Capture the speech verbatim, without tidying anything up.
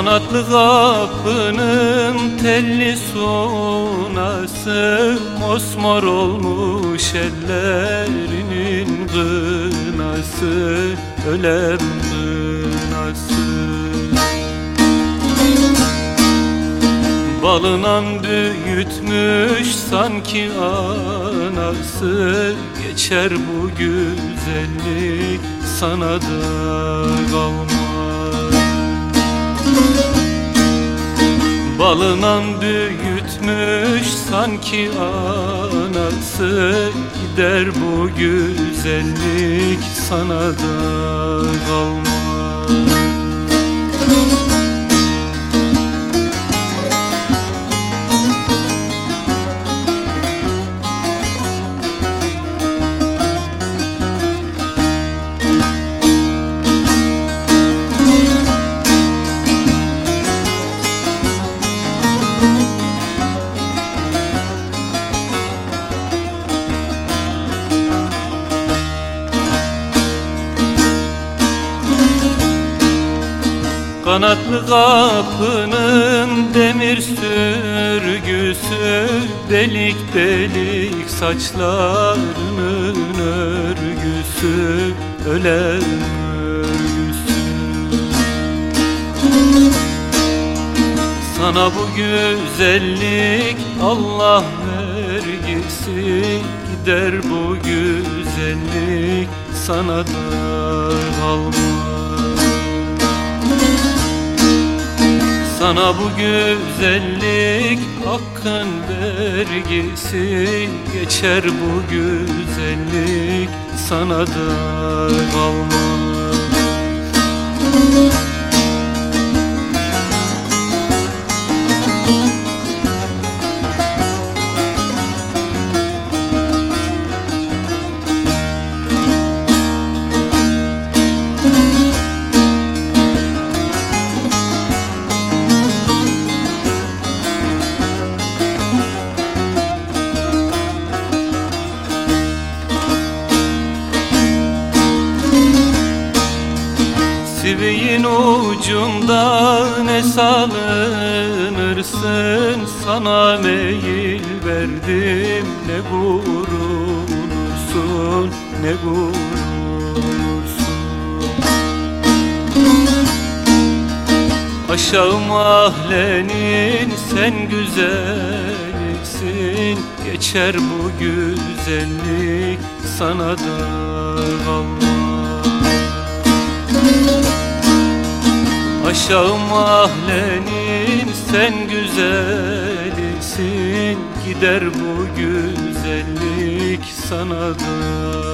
Kanatlı kapının telli sunası, mosmor olmuş ellerinin kınası, ölem kınası. Balından büyütmüş sanki anası, geçer bu güzellik sana da kalmaz. Balından büyütmüş sanki anası, gider bu güzellik sana da kalmaz. Kanatlı kapının demir sürgüsü, delik delik saçlarının örgüsü, ölen örgüsü. Sana bu güzellik Allah vergisi, gider bu güzellik sana da kalmaz. Sana bu güzellik hakkın vergisi, geçer bu güzellik sana da kalmaz. Siviğin ucunda ne salınırsın, sana meyil verdim ne vurulursun, ne vurulursun. Aşağı mahallenin sen güzelliksin, geçer bu güzellik sana da kalmaz. Aşağı mahallenin sen güzelliksin, gider bu güzellik sana da